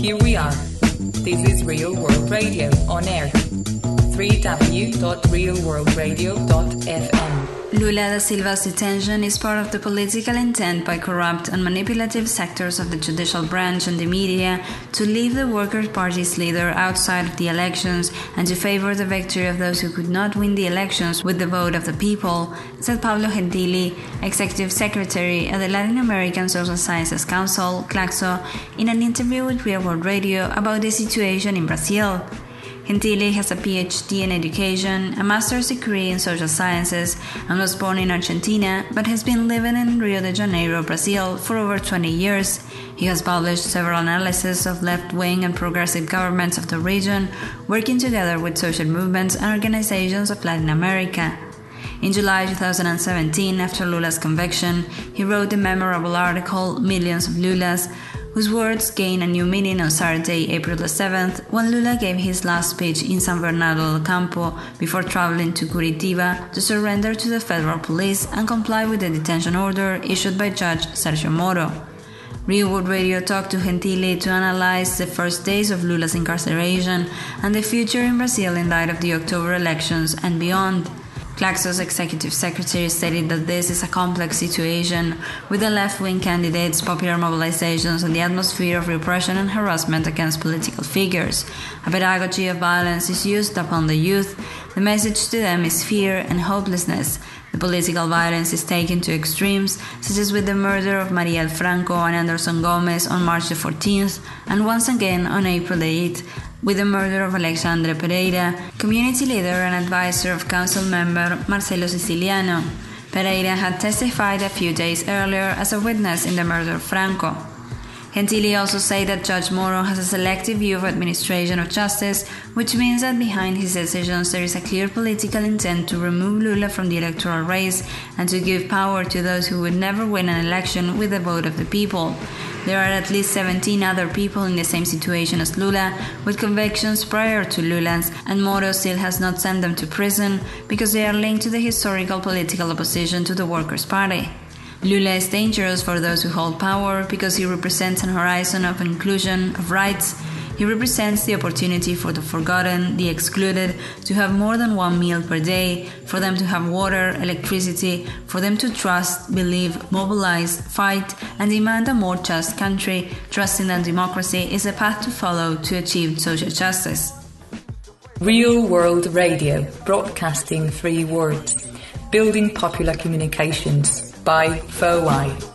here we are. This is Real World Radio on air. www.realworldradio.fm. Lula da Silva's detention is part of the political intent by corrupt and manipulative sectors of the judicial branch and the media to leave the Workers' Party's leader outside of the elections and to favor the victory of those who could not win the elections with the vote of the people, said Pablo Gentili, Executive Secretary at the Latin American Social Sciences Council, CLACSO, in an interview with Real World Radio about the situation in Brazil. Gentili has a PhD in education, a master's degree in social sciences, and was born in Argentina, but has been living in Rio de Janeiro, Brazil, for over 20 years. He has published several analyses of left-wing and progressive governments of the region, working together with social movements and organizations of Latin America. In July 2017, after Lula's conviction, he wrote the memorable article Millions of Lulas, whose words gained a new meaning on Saturday, April the 7th, when Lula gave his last speech in San Bernardo do Campo before traveling to Curitiba to surrender to the federal police and comply with the detention order issued by Judge Sergio Moro. Real World Radio talked to Gentili to analyze the first days of Lula's incarceration and the future in Brazil in light of the October elections and beyond. CLACSO's executive secretary stated that this is a complex situation with the left-wing candidates, popular mobilizations, and the atmosphere of repression and harassment against political figures. A pedagogy of violence is used upon the youth. The message to them is fear and hopelessness. The political violence is taken to extremes, such as with the murder of Marielle Franco and Anderson Gomez on March the 14th, and once again on April the 8th, with the murder of Alexandre Pereira, community leader and advisor of council member Marcelo Siciliano. Pereira had testified a few days earlier as a witness in the murder of Franco. Gentili also said that Judge Moro has a selective view of administration of justice, which means that behind his decisions there is a clear political intent to remove Lula from the electoral race and to give power to those who would never win an election with the vote of the people. There are at least 17 other people in the same situation as Lula, with convictions prior to Lula's, and Moro still has not sent them to prison because they are linked to the historical political opposition to the Workers' Party. Lula is dangerous for those who hold power because he represents an horizon of inclusion, of rights. He represents the opportunity for the forgotten, the excluded, to have more than one meal per day, for them to have water, electricity, for them to trust, believe, mobilize, fight, and demand a more just country, trusting that democracy is the path to follow to achieve social justice. Real World Radio, broadcasting 3 words, building popular communications by FOI.